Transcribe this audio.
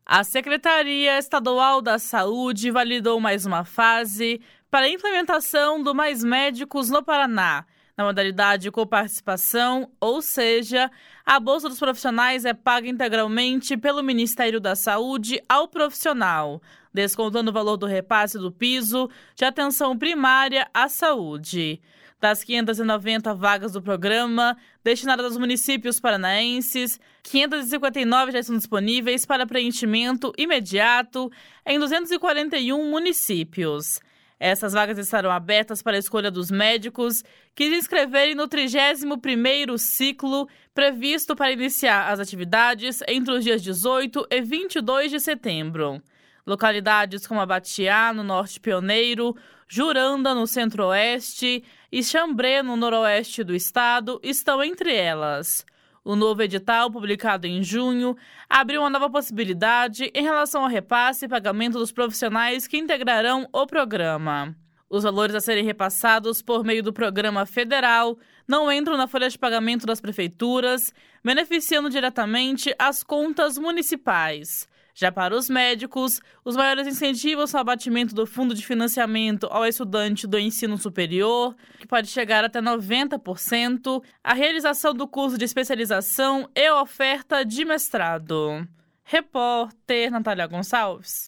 A Secretaria Estadual da Saúde validou mais uma fase para a implementação do Mais Médicos no Paraná, na modalidade coparticipação, ou seja, a bolsa dos profissionais é paga integralmente pelo Ministério da Saúde ao profissional, descontando o valor do repasse do piso de atenção primária à saúde. Das 590 vagas do programa destinadas aos municípios paranaenses, 559 já estão disponíveis para preenchimento imediato em 241 municípios. Essas vagas estarão abertas para a escolha dos médicos que se inscreverem no 31º ciclo previsto para iniciar as atividades entre os dias 18 e 22 de setembro. Localidades como Abatiá, no Norte Pioneiro, Juranda, no Centro-Oeste e Xambrê, no Noroeste do estado, estão entre elas. O novo edital, publicado em junho, abriu uma nova possibilidade em relação ao repasse e pagamento dos profissionais que integrarão o programa. Os valores a serem repassados por meio do programa federal não entram na folha de pagamento das prefeituras, beneficiando diretamente as contas municipais. Já para os médicos, os maiores incentivos são o abatimento do fundo de financiamento ao estudante do ensino superior, que pode chegar até 90%, a realização do curso de especialização e a oferta de mestrado. Repórter Natália Gonçalves.